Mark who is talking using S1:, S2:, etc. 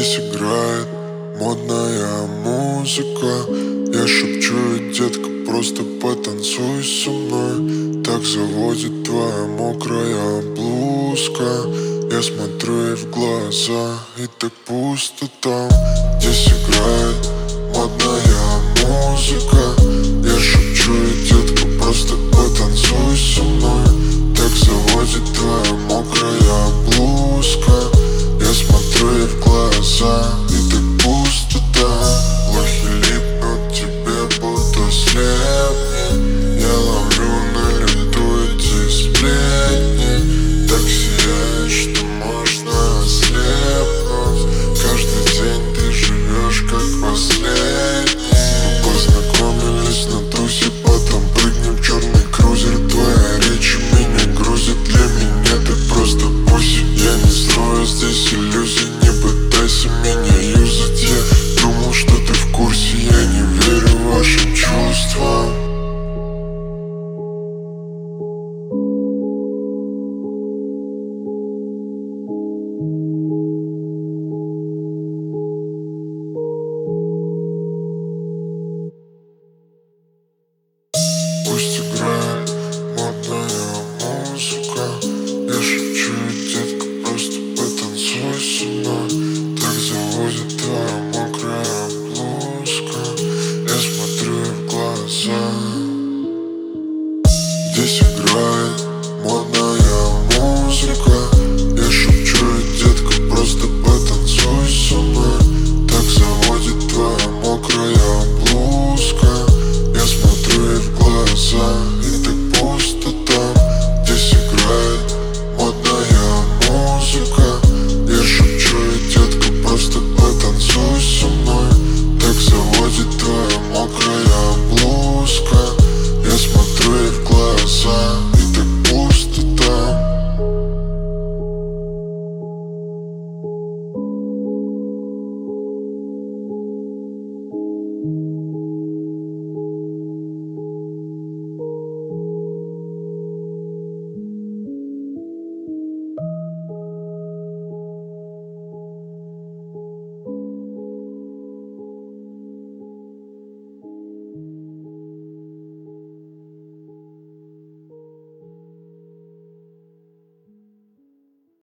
S1: Здесь играет модная музыка. Я шепчу ей: детка, просто потанцуй со мной. Так заводит твоя мокрая блузка. Я смотрю ей в глаза, и так пусто там. Здесь играет модная музыка. Я шепчу ей: детка, просто потанцуй со мной. Так заводит твоя мокрая блузка. Я смотрю ей в глаза, и так пусто там. Лохи липнут к тебе, будто слепни. Я ловлю на лету эти сплетни. Так сияет, что можно ослепнуть. Каждый день ты живешь как последний. Мы познакомились на тусе, потом прыгнем в черный крузер. Твоя речь меня грузит, для меня ты просто пусть. Я не строю здесь иллюзий, не пытайся меня юзать. Я думал, что ты в курсе, я не верю вашим чувствам. Пусть играет модная музыка. Я шепчу ей: детка, просто потанцуй со мной. Так заводит твоя